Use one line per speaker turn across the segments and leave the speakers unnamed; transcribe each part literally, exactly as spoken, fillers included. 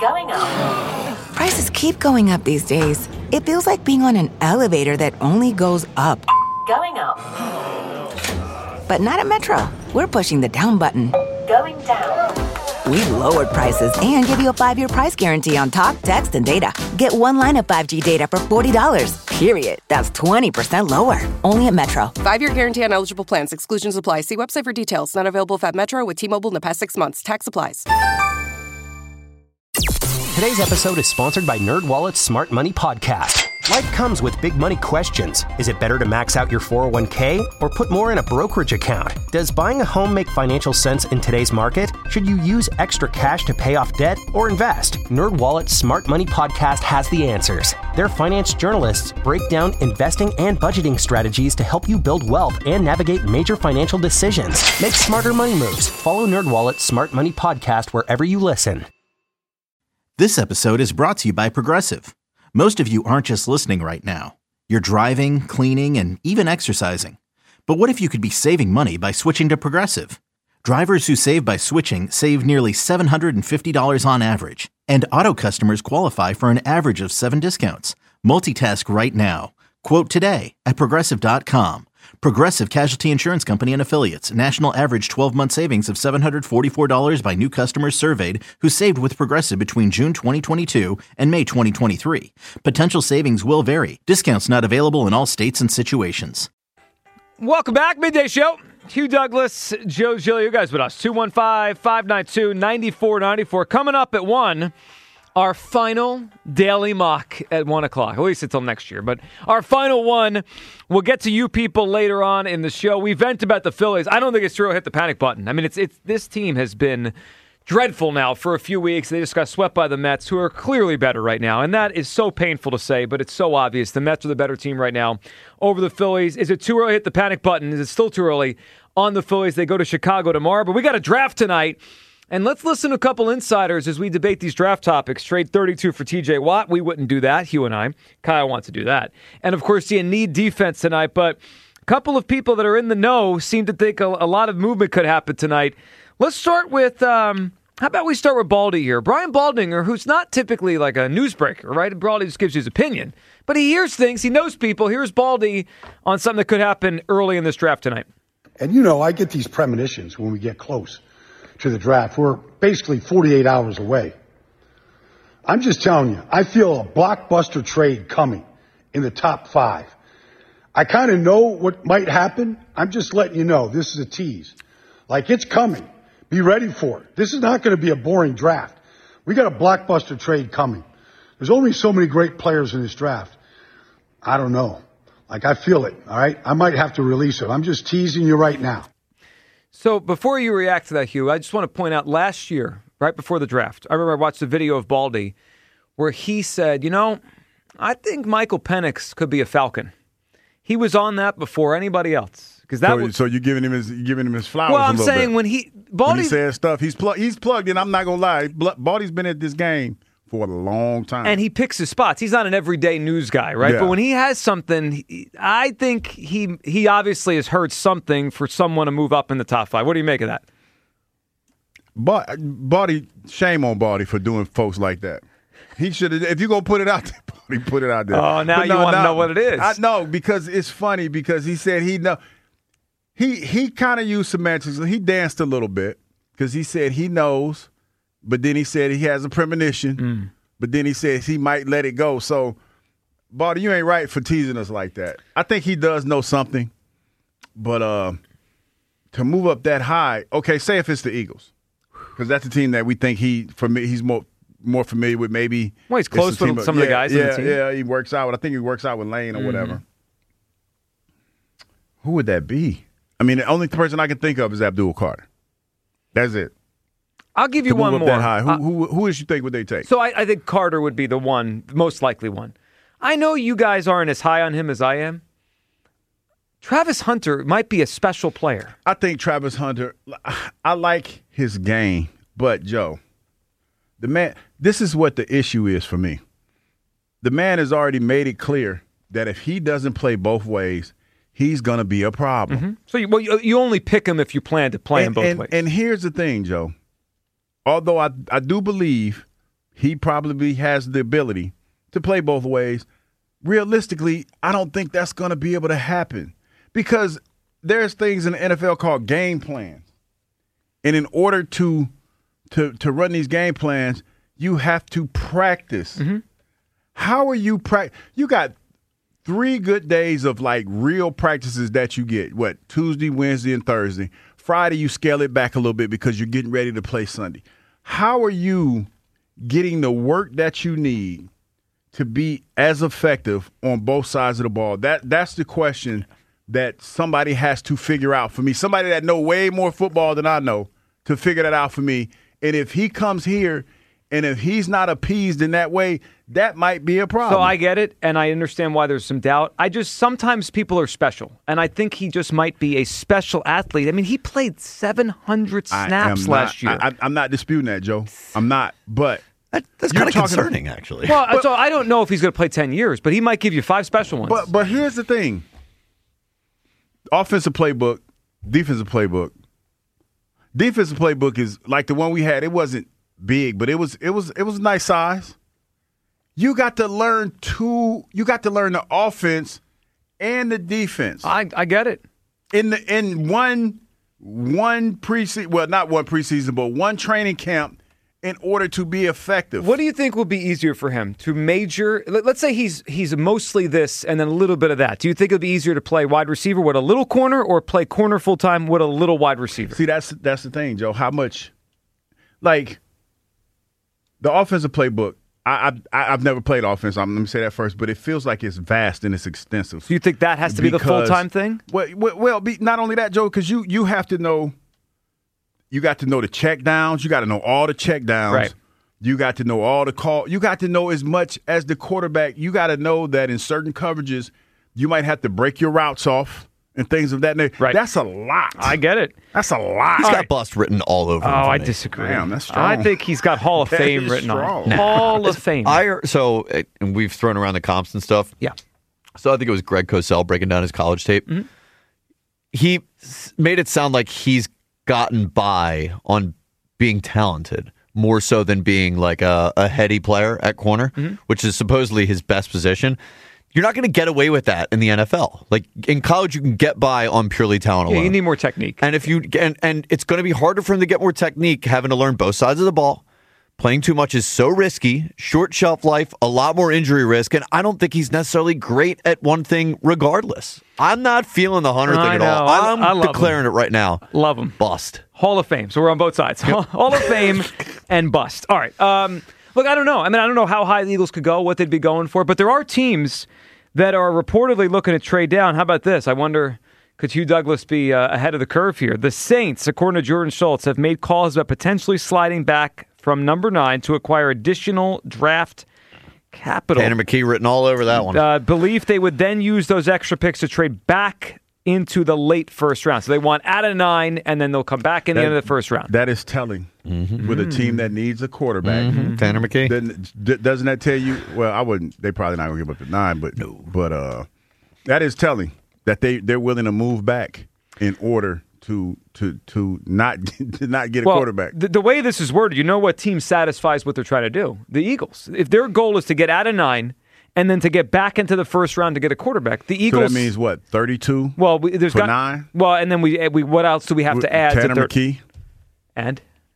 Going up.
Prices keep going up these days. It feels like being on an elevator that only goes up.
Going up.
But not at Metro. We're pushing the down button.
Going down.
We've lowered prices and give you a five-year price guarantee on talk, text, and data. Get one line of five G data for forty dollars. Period. That's twenty percent lower. Only at Metro.
Five-year guarantee on eligible plans. Exclusions apply. See website for details. Not available at Metro with T-Mobile in the past six months. Tax applies.
Today's episode is sponsored by NerdWallet's Smart Money Podcast. Life comes with big money questions. Is it better to max out your four oh one k or put more in a brokerage account? Does buying a home make financial sense in today's market? Should you use extra cash to pay off debt or invest? NerdWallet's Smart Money Podcast has the answers. Their finance journalists break down investing and budgeting strategies to help you build wealth and navigate major financial decisions. Make smarter money moves. Follow NerdWallet's Smart Money Podcast wherever you listen.
This episode is brought to you by Progressive. Most of you aren't just listening right now. You're driving, cleaning, and even exercising. But what if you could be saving money by switching to Progressive? Drivers who save by switching save nearly seven hundred fifty dollars on average. And auto customers qualify for an average of seven discounts. Multitask right now. Quote today at Progressive dot com. Progressive Casualty Insurance Company and Affiliates. National average twelve-month savings of seven hundred forty-four dollars by new customers surveyed who saved with Progressive between June twenty twenty-two and May twenty twenty-three. Potential savings will vary. Discounts not available in all states and situations.
Welcome back. Midday Show. Hugh Douglas, Joe Giglio. You guys with us. two one five, five nine two, nine four nine four. Coming up at one. Our final daily mock at one o'clock, at least until next year. But our final one, we'll get to you people later on in the show. We vent about the Phillies. I don't think it's true. Hit the panic button. I mean, it's it's this team has been dreadful now for a few weeks. They just got swept by the Mets, who are clearly better right now. And that is so painful to say, but it's so obvious. The Mets are the better team right now over the Phillies. Is it too early to hit the panic button? Is it still too early on the Phillies? They go to Chicago tomorrow. But we got a draft tonight. And let's listen to a couple insiders as we debate these draft topics. Trade thirty-two for T J Watt. We wouldn't do that, Hugh and I. Kyle wants to do that. And, of course, you need defense tonight. But a couple of people that are in the know seem to think a, a lot of movement could happen tonight. Let's start with, um, how about we start with Baldy here? Brian Baldinger, who's not typically like a newsbreaker, right? Baldy just gives you his opinion. But he hears things. He knows people. Here's Baldy on something that could happen early in this draft tonight.
And, you know, I get these premonitions when we get close to the draft. We're basically forty-eight hours away. I'm just telling you, I feel a blockbuster trade coming in the top five. I kind of know what might happen. I'm just letting you know. This is a tease. Like, it's coming. Be ready for it. This is not going to be a boring draft. We got a blockbuster trade coming. There's only so many great players in this draft. I don't know. Like, I feel it, all right? I might have to release it. I'm just teasing you right now.
So before you react to that, Hugh, I just want to point out last year, right before the draft, I remember I watched a video of Baldy where he said, you know, I think Michael Penix could be a Falcon. He was on that before anybody else. Because that
so,
was,
so you're giving him his you're giving him his flowers.
Well, I'm
a little
saying
bit.
when he Baldy
when he says stuff, he's plugged. He's plugged in. I'm not gonna lie. Baldy's been at this game for a long time,
and he picks his spots. He's not an everyday news guy, right?
Yeah.
But when he has something, he, I think he he obviously has heard something for someone to move up in the top five. What do you make of that?
But Baldy, shame on Baldy for doing folks like that. He should have. If you're gonna put it out there, Baldy, put it out there.
Oh, now
but
you
no,
want to
no,
know what it is?
I know because it's funny because he said he know. He he kind of used semantics. He danced a little bit because he said he knows, but then he said he has a premonition,
mm.
but then he says he might let it go. So, Baldy, you ain't right for teasing us like that. I think he does know something, but uh, to move up that high, okay, say if it's the Eagles, because that's the team that we think he for me he's more more familiar with. Maybe
well, he's close with
of,
some
yeah,
of the guys.
Yeah,
in the team.
yeah, he works out. I think he works out with Lane or
mm.
whatever. Who would that be? I mean, the only person I can think of is Abdul Carter. That's it.
I'll give you
to
one
move up
more.
That high. Who,
uh,
who, who is you think would they take?
So I, I think Carter would be the one, most likely one. I know you guys aren't as high on him as I am. Travis Hunter might be a special player.
I think Travis Hunter, I like his game, but Joe, the man, this is what the issue is for me. The man has already made it clear that if he doesn't play both ways, he's going to be a problem.
Mm-hmm. So you, well, you, you only pick him if you plan to play
and,
him both
and,
ways.
And here's the thing, Joe. Although I, I do believe he probably has the ability to play both ways. Realistically, I don't think that's going to be able to happen because there's things in the N F L called game plans. And in order to to to run these game plans, you have to practice.
Mm-hmm.
How are you practice? You got three good days of like real practices that you get. What, Tuesday, Wednesday, and Thursday. Friday, you scale it back a little bit because you're getting ready to play Sunday. How are you getting the work that you need to be as effective on both sides of the ball? That that's the question that somebody has to figure out for me. Somebody that know way more football than I know to figure that out for me. And if he comes here and if he's not appeased in that way, that might be a problem.
So I get it, and I understand why there's some doubt. I just, sometimes people are special, and I think he just might be a special athlete. I mean, he played seven hundred snaps last
not,
year.
I, I, I'm not disputing that, Joe. I'm not, but
that, that's kind of concerning, about, actually.
Well,
but,
so I don't know if he's going to play ten years, but he might give you five special ones.
But but here's the thing. Offensive playbook, defensive playbook. Defensive playbook is like the one we had. It wasn't big, but it was it was it was a nice size. You got to learn two. You got to learn the offense and the defense.
I, I get it.
In the in one one preseason, well, not one preseason, but one training camp, in order to be effective.
What do you think will be easier for him to major? Let's say he's he's mostly this and then a little bit of that. Do you think it'll be easier to play wide receiver with a little corner or play corner full time with a little wide receiver?
See, that's that's the thing, Joe. How much, like, the offensive playbook. I, I I've never played offense. I'm, let me say that first, but it feels like it's vast and it's extensive.
So you think that has to be the full time thing?
Well, well, well be, not only that, Joe, because you you have to know. You got to know the check downs. You got to know all the check downs.
Right.
You got to know all the call. You got to know as much as the quarterback. You got to know that in certain coverages, you might have to break your routes off and things of that nature.
Right.
That's a lot.
I get it.
That's a lot.
He's got bust written all over him.
Oh, I
me.
disagree.
Damn, that's strong.
I think he's got Hall of
That
Fame
is
written
strong.
on it. Hall of Fame.
I so and we've thrown around the comps and stuff.
Yeah.
So I think it was Greg Cosell breaking down his college tape.
Mm-hmm.
He s- made it sound like he's gotten by on being talented more so than being like a, a heady player at corner, mm-hmm. which is supposedly his best position. You're not going to get away with that in the N F L. Like in college, you can get by on purely talent
yeah,
alone.
you need more technique.
And if you and, and it's going to be harder for him to get more technique, having to learn both sides of the ball. Playing too much is so risky, short shelf life, a lot more injury risk, and I don't think he's necessarily great at one thing regardless. I'm not feeling the Hunter
I
thing
know.
at all.
I-
I'm
I love
declaring
him.
it right now.
Love him.
Bust.
Hall of Fame. So we're on both sides. Hall of Fame and bust. All right. Um, look, I don't know. I mean, I don't know how high the Eagles could go, what they'd be going for, but there are teams that are reportedly looking to trade down. How about this? I wonder, could Hugh Douglas be uh, ahead of the curve here? The Saints, according to Jordan Schultz, have made calls about potentially sliding back from number nine to acquire additional draft capital.
Tanner McKee written all over that one.
Uh, belief they would then use those extra picks to trade back into the late first round. So they want out of nine, and then they'll come back in the
That-
end of the first round.
That is telling
Mm-hmm.
with a team that needs a quarterback.
Mm-hmm. Tanner McKee.
Then, d- doesn't that tell you? Well, I wouldn't. They probably not gonna give up the nine, but no. But uh, that is telling that they they're willing to move back in order to to to not to not get a
well,
quarterback.
The, the way this is worded, you know what team satisfies what they're trying to do? The Eagles. If their goal is to get out of nine and then to get back into the first round to get a quarterback, the Eagles.
So that means what? Thirty-two.
Well, we, there's
for
got
nine.
Well, and then we we what else do we have to add?
Tanner
to thir-
McKee.
And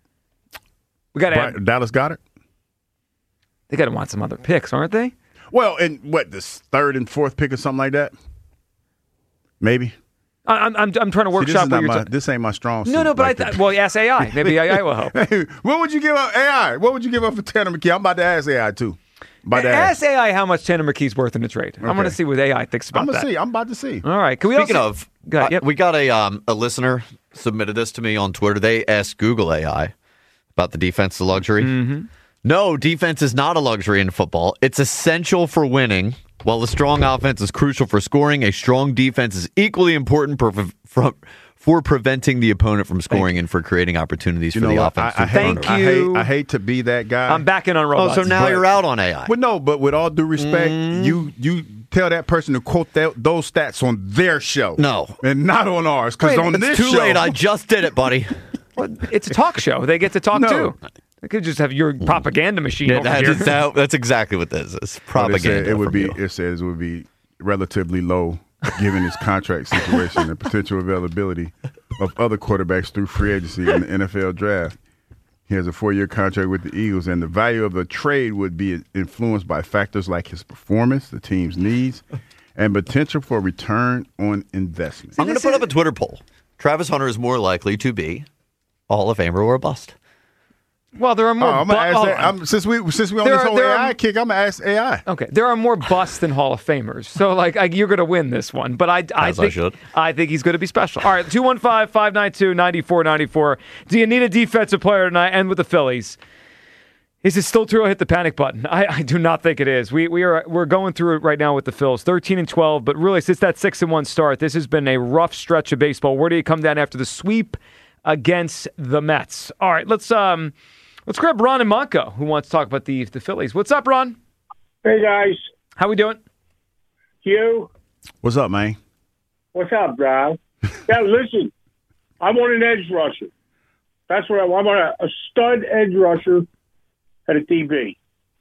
we got to add.
Dallas Goedert.
They got to want some other picks, aren't they?
Well, and what the third and fourth pick or something like that? Maybe.
I, I'm I'm I'm trying to
See,
workshop
this, is
what
not
you're
my,
talking.
this ain't my strong suit.
No, no, but
like
I th-
that.
well, ask A I. Maybe A I will help.
Hey, what would you give up? A I. What would you give up for Tanner McKee? I'm about to ask A I too. About to
Ask A I how much Tanner McKee's worth in the trade. I'm going to see what A I thinks about
I'm gonna
that.
see. I'm about to see.
All right. Can we
Speaking
also,
of,
Go ahead,
uh,
yep.
we got a um, a listener submitted this to me on Twitter. They asked Google A I about the defense, the luxury.
Mm-hmm.
No, defense is not a luxury in football. It's essential for winning. While a strong offense is crucial for scoring, a strong defense is equally important for, for, for preventing the opponent from scoring and for creating opportunities
You
for
know
the
what?
offense.
I, I
to
hate,
Thank
I
you.
hate, I hate to be that guy.
I'm backing on
Oh,
robots.
so now
but-
you're out on A I.
But no, but with all due respect, you you tell that person to quote that, those stats on their show.
No.
And not on ours. Because
Wait,
on
It's
this
too
show.
late. I just did it, buddy.
Well, it's a talk show. They get to talk
no,
too. I could just have your propaganda machine
Yeah,
over
that
here.
is- that- that's exactly what this is.
But it said
Propaganda.
It would
from
be.
you.
It says it would be relatively low given his contract situation and potential availability of other quarterbacks through free agency in the N F L draft. He has a four-year contract with the Eagles, and the value of the trade would be influenced by factors like his performance, the team's needs, and potential for return on investment.
I'm going to put up a Twitter poll. Travis Hunter is more likely to be a Hall of Famer or a bust.
Well, there are more.
Oh, I'm gonna
bu-
ask
oh,
that. I'm, since we since we on
There
this
are-
whole
there
A I
are-
kick, I'm gonna ask A I.
Okay, there are more busts than Hall of Famers, so like I, you're going to win this one. But I, I
As I
think
should.
I think he's going to be special. All right, two one five, five nine two, nine four nine four. Do you need a defensive player tonight? And with the Phillies, is it still too early to hit the panic button? I, I do not think it is. We we are we're going through it right now with the Phils, thirteen and twelve. But really, since that six and one start, this has been a rough stretch of baseball. Where do you come down after the sweep against the Mets? All right, let's um. Let's grab Ron and Monco, who wants to talk about the the Phillies. What's up, Ron?
Hey, guys.
How we doing?
Hugh,
What's up, man?
what's up, bro? Yeah, listen, I want an edge rusher. That's what I want. I want a, a stud edge rusher at a D B.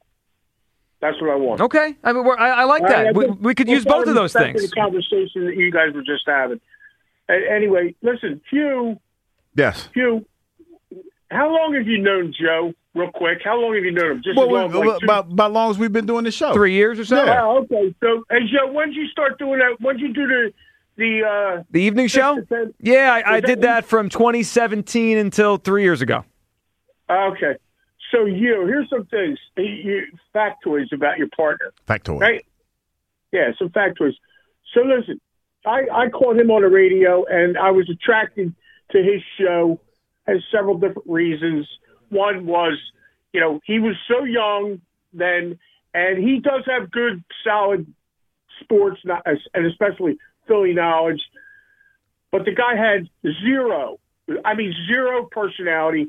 That's what I want.
Okay, I mean, we're, I, I like
All
that.
right,
we,
just-
we could
just
use both
out
of those
respect to
things.
The conversation that you guys were just having. A- Anyway, listen, Hugh,
Yes.
Hugh, how long have you known Joe? Real quick, how long have you known him? Just
Well,
as long,
we-
like, two-
about about long as we've been doing this show.
Three years or so.
Yeah.
Oh, okay. So, hey, Joe, when did you start doing that? When did you do the the uh,
The evening show?
six to ten?
Yeah, I, I
Was that-
did that from twenty seventeen until three years ago.
Okay. So, you here's some things, you, factoids about your partner.
Factoid.
Right? Yeah, some factoids. So listen, I, I called him on the radio, and I was attracted to his show. Has several different reasons. One was, you know, he was so young then, and he does have good, solid sports, kno- and especially Philly knowledge. But the guy had zero, I mean, zero personality,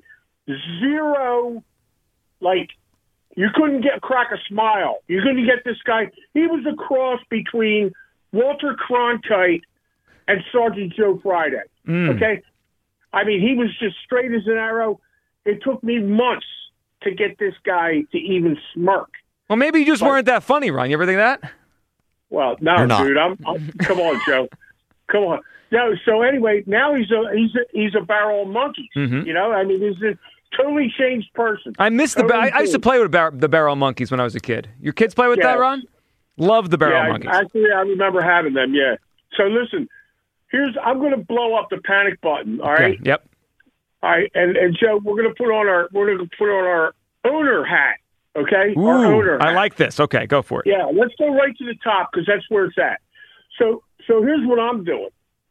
zero, like, you couldn't get crack a smile. You couldn't get this guy. He was a cross between Walter Cronkite and Sergeant Joe Friday.
Mm.
Okay? I mean, he was just straight as an arrow. It took me months to get this guy to even smirk.
Well, maybe you just
But-
weren't that funny, Ron. You ever think that?
Well, no,
You're not.
dude. I'm, I'm. Come on, Joe. Come on. No. So anyway, now he's a he's a he's a barrel of monkeys.
Mhm.
You know, I mean, he's a totally changed person.
I missed the.
Totally
I, I used to
changed.
play with bar- the barrel monkeys when I was a kid. Your kids play with
Yeah.
that, Ron? Love the barrel
yeah,
monkeys.
Actually, I remember having them. Yeah. So listen, here's I'm going to blow up the panic button. All right.
Okay, Yep.
All right. And and Joe, we're going to put on our we're going to put on our owner hat. Okay.
Ooh,
our owner.
I
hat.
like this. Okay, go for it.
Yeah, let's go right to the top because that's where it's at. So, so here's what I'm doing.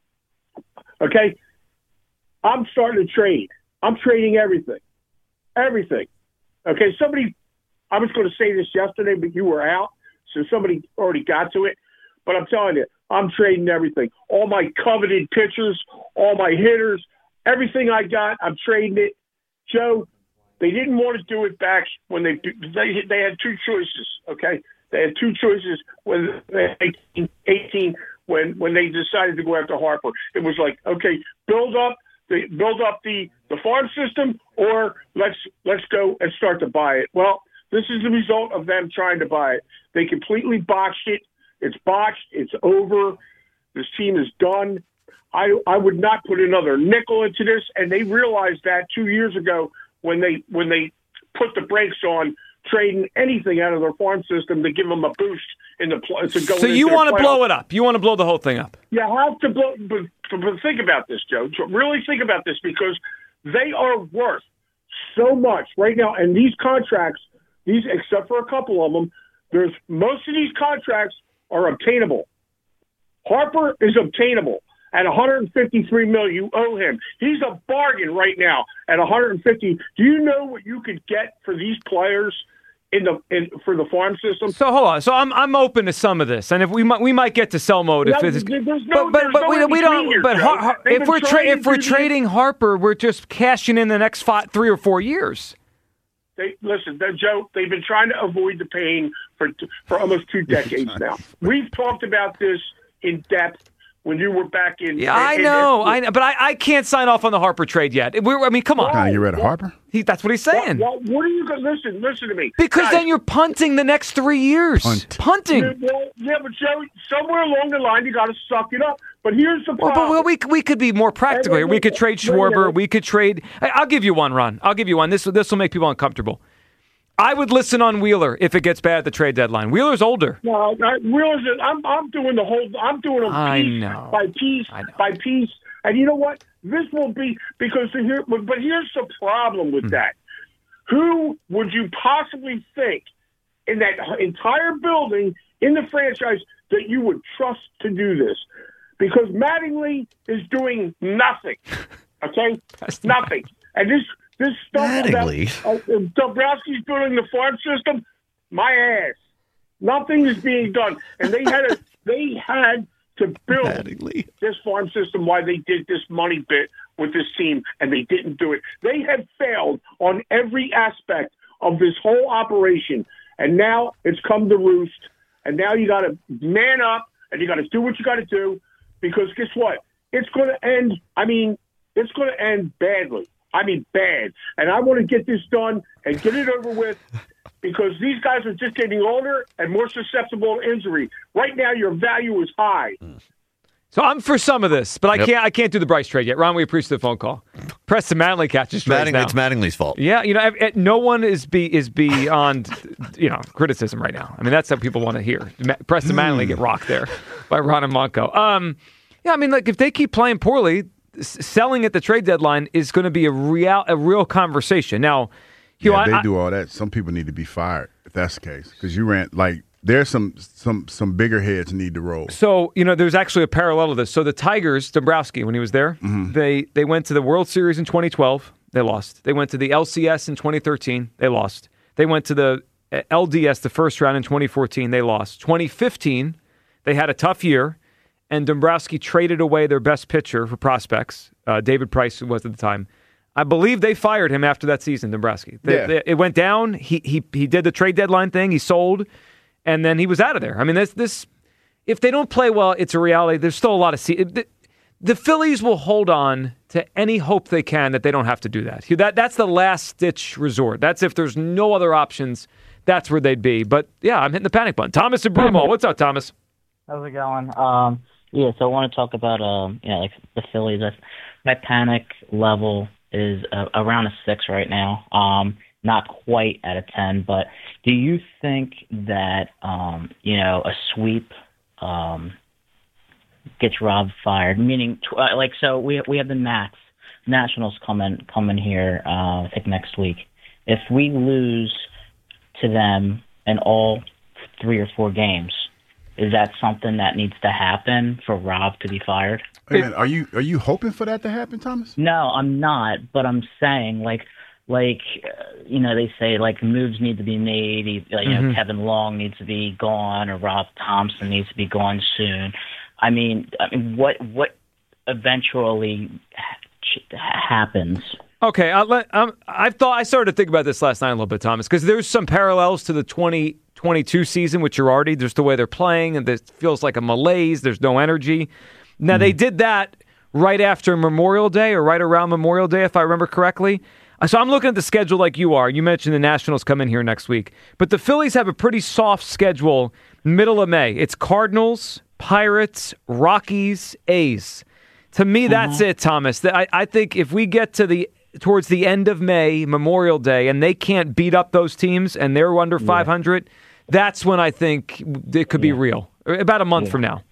Okay, I'm starting to trade. I'm trading everything, everything. Okay, somebody. I was going to say this yesterday, but you were out, so somebody already got to it. But I'm telling you, I'm trading everything. All my coveted pitchers, all my hitters, everything I got, I'm trading it. Joe, they didn't want to do it back when they they they had two choices. Okay, they had two choices when they eighteen, eighteen when when they decided to go after Harper. It was like, okay, build up the build up the, the farm system, or let's let's go and start to buy it. Well, this is the result of them trying to buy it. They completely botched it. It's botched. It's over. This team is done. I I would not put another nickel into this, and they realized that two years ago when they when they put the brakes on trading anything out of their farm system to give them a boost in the pl- to go.
So you want to blow it up? You want to blow the whole thing up?
You have to blow. But, but think about this, Joe. Really think about this because they are worth so much right now, and these contracts, these except for a couple of them, there's most of these contracts are obtainable. Harper is obtainable. At one hundred fifty-three million dollars, you owe him. He's a bargain right now at one hundred fifty. Do you know what you could get for these players in the in, for the farm system?
So hold on. So I'm I'm open to some of this, and if we might we might get to sell mode. If
No,
it's,
there's no-
but but,
there's
but
no
we,
in
we
between
don't.
here,
But
Joe.
Har- Har-
They've
if
been
we're tra-
trying
if
to
we're
do this-
trading Harper, we're just cashing in the next five, three or four years.
They, listen, they, Joe, they've been trying to avoid the pain for for almost two decades now. We've talked about this in depth when you were back in.
Yeah, I
in-
know,
in-
I know, but I, I can't sign off on the Harper trade yet. We're, I mean, come on.
Kind of get rid of Harper?
He, that's what he's saying.
Well, well, what are you going to listen? Listen to me.
Because
Guys,
then you're punting the next three years.
Punt.
Punting.
Yeah, well, yeah, but Joey, somewhere along the line, you got to suck it up. But here's the
Well,
problem.
but well, we we could be more practical
Wait,
here.
wait,
We could
wait,
trade
wait, wait,
Schwarber.
wait.
We could trade. I- I'll give you one, Ron. I'll give you one. This this will make people uncomfortable. I would listen on Wheeler if it gets bad at the trade deadline. Wheeler's older.
No, I realize that I'm I'm doing the whole. I'm doing them
I
piece
know.
by piece
I know.
by piece. And you know what? This will be because here. But, but here's the problem with
Hmm.
that. Who would you possibly think in that entire building in the franchise that you would trust to do this? Because Mattingly is doing nothing. Okay, nothing. And this this stuff
Mattingly?
about uh, Dombrowski's building the farm system. My ass. Nothing is being done, and they had a, they had to build
Mattingly.
this farm system. Why they did this money bit with this team, and they didn't do it. They have failed on every aspect of this whole operation, and now it's come to roost. And now you got to man up, and you got to do what you got to do, because guess what? It's going to end. I mean, it's going to end badly. I mean, bad. And I want to get this done and get it over with. Because these guys are just getting older and more susceptible to injury. Right now, your value is high.
So I'm for some of this, but I
Yep.
can't. I can't do the Bryce trade yet. Ron, we appreciate the phone call. Preston Mattingly catches strays
Matting,
now.
it's Mattingly's fault.
Yeah, you know, ev- ev- no one is be is beyond you know criticism right now. I mean, that's what people want to hear. Ma- Preston Mattingly get rocked there by Ron and Monco. Um, yeah, I mean, like if they keep playing poorly, s- selling at the trade deadline is going to be a real a real conversation. Now, you
Yeah,
know,
if they
I, I,
do all that, some people need to be fired if that's the case. Because you ran like there's some some some bigger heads need to roll.
So, you know, there's actually a parallel to this. So the Tigers, Dombrowski, when he was there,
Mm-hmm.
they they went to the World Series in twenty twelve. They lost. They went to the L C S in twenty thirteen. They lost. They went to the uh, L D S, the first round in twenty fourteen. They lost. twenty fifteen, they had a tough year, and Dombrowski traded away their best pitcher for prospects. Uh, David Price was at the time. I believe they fired him after that season, Dombrowski. They,
Yeah.
they- it went down. He he he did the trade deadline thing. He sold, and then he was out of there. I mean, this this if they don't play well, it's a reality. There's still a lot of se- the, the Phillies will hold on to any hope they can that they don't have to do that. That that's the last ditch resort. That's if there's no other options. That's where they'd be. But yeah, I'm hitting the panic button. Thomas and Broomall, what's up, Thomas?
How's it going? Um, yeah, so I want to talk about um, you know, like the Phillies. That's, my panic level is uh, around a six right now. Um, not quite at a ten, but do you think that um, you know, a sweep um, gets Rob fired? Meaning, tw- uh, like, so we we have the Nats Nationals coming coming here. Uh, I think next week. If we lose to them in all three or four games, is that something that needs to happen for Rob to be fired?
Hey, man, are you are you hoping for that to happen, Thomas?
No, I'm not. But I'm saying, like, like uh, you know, they say like moves need to be made. You know,
Mhm.
Kevin Long needs to be gone, or Rob Thompson needs to be gone soon. I mean, I mean, what what eventually ha- happens?
Okay, I'll let, um, I've thought I started to think about this last night a little bit, Thomas, because there's some parallels to the twenty twenty-two season, which are already just the way they're playing, and it feels like a malaise. There's no energy. Now they did that right after Memorial Day, or right around Memorial Day, if I remember correctly. Uh, So I'm looking at the schedule like you are. You mentioned the Nationals come in here next week, but the Phillies have a pretty soft schedule middle of May. It's Cardinals, Pirates, Rockies, A's. To me, that's it, Thomas. I, I think if we get to the towards the end of May, Memorial Day, and they can't beat up those teams and they're under five hundred, that's when I think it could be real. About a month
Yeah.
from now.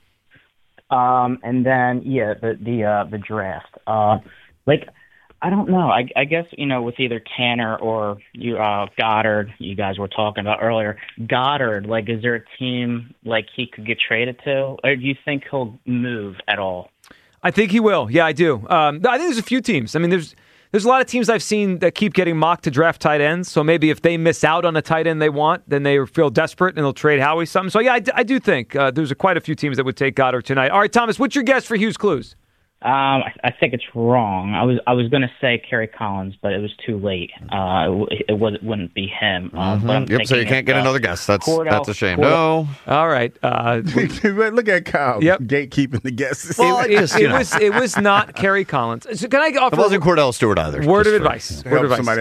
Um, and then yeah, the the uh, the draft. Uh, like I don't know. I, I guess you know with either Tanner or you uh, Goddard, you guys were talking about earlier. Goddard, like, is there a team like he could get traded to, or do you think he'll move at all?
I think he will. Yeah, I do. Um, I think there's a few teams. I mean, there's there's a lot of teams I've seen that keep getting mocked to draft tight ends. So maybe if they miss out on a tight end they want, then they feel desperate and they'll trade Howie something. So yeah, I, d- I do think uh, there's a, quite a few teams that would take Goddard tonight. All right, Thomas, what's your guess for Hughes Clues?
Um, I, I think it's wrong. I was I was going to say Kerry Collins, but it was too late. Uh, it, it, was, it wouldn't be him. Uh, but I'm
Mhm. Yep, so you
thinking
can't get
it's, uh,
another guess. That's
Cordell-
that's a shame.
Cordell-
No.
All right. Uh,
Look at Kyle.
Yep.
Gatekeeping the guesses.
Well,
it,
just,
it
you know.
was it was not Kerry Collins. So can I offer
It wasn't Cordell Stewart either.
word of
Just for-
advice? Word
Help
of advice.
somebody out.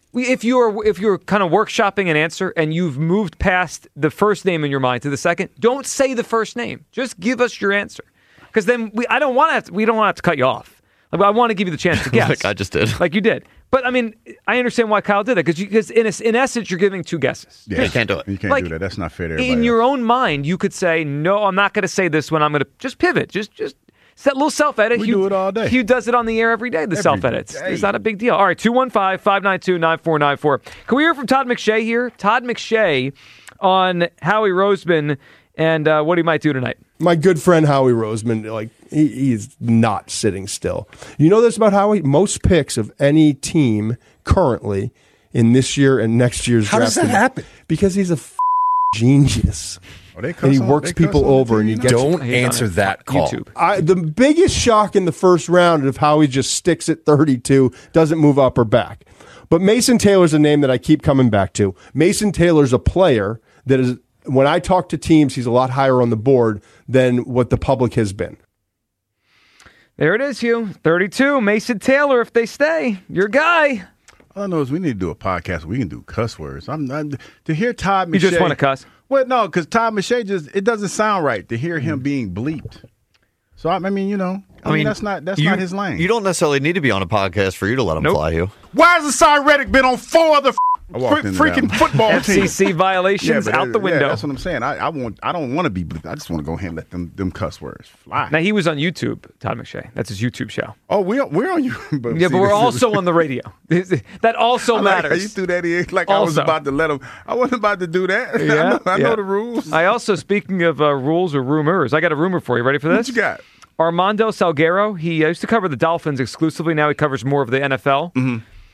if you're if you're kind of workshopping an answer and you've moved past the first name in your mind to the second, don't say the first name. Just give us your answer, because then we I don't want to we don't want to have to cut you off. Like, I want to give you the chance to guess.
Like I just did.
Like you did. But I mean, I understand why Kyle did that, because because in a, in essence you're giving two guesses.
Yeah,
you can't do it.
You can't
Like,
do that. That's not fair to everybody
In
else.
your own mind, you could say, "No, I'm not going to say this one. I'm going to just pivot. Just just." It's that little self-edit.
We
Hugh,
do it all day.
Hugh does it on the air every day, the
Every
self-edits.
day.
It's not a big deal. All right, two one five, five nine two, nine four nine four. Can we hear from Todd McShay here? Todd McShay on Howie Roseman and uh, what he might do tonight.
My good friend Howie Roseman, like he, he's not sitting still. You know this about Howie? Most picks of any team currently in this year and next year's
How
draft.
does that happen?
Because he's a f- genius.
Oh, they cuss
And he
on-
works
they cuss
people
on the
over,
T V
and he
now?
gets
Don't
He's on
answer
it.
that call.
YouTube.
I, the biggest shock in the first round of how he just sticks at thirty-two, doesn't move up or back. But Mason Taylor's a name that I keep coming back to. Mason Taylor's a player that is, when I talk to teams, he's a lot higher on the board than what the public has been.
There it is, Hugh. thirty-two, Mason Taylor, if they stay. Your guy.
All I know is we need to do a podcast where we can do cuss words. I'm not to hear Todd McShay.
You just want to cuss?
Well, no, because Todd McShay just it doesn't sound right to hear him being bleeped. So I, I mean, you know, I,
I
mean,
mean,
that's not that's
you,
not his lane.
You don't necessarily need to be on a podcast for you to let him
Nope.
fly you.
Why has the Cy Reddick been on four other I walked fr- into freaking that.
F
football
C
teams?
C violations
but
out
that-
the window.
Yeah, that's what I'm saying. I, I want I don't want to be bleeped. I just want to go ahead and let them them cuss words fly.
Now, he was on YouTube, Todd McShay. That's his YouTube show.
Oh, we're we're on you. But
Yeah,
see,
but we're
this is-
also on the radio. That also
I like how
matters.
you threw that in like I was
Also.
about to let him. I wasn't about to do that.
Yeah,
I, know, I
yeah.
know the rules.
I also, speaking of uh, rules or rumors, I got a rumor for you. Ready for this?
What you got?
Armando Salguero, he used to cover the Dolphins exclusively. Now he covers more of the N F L.
Mm-hmm.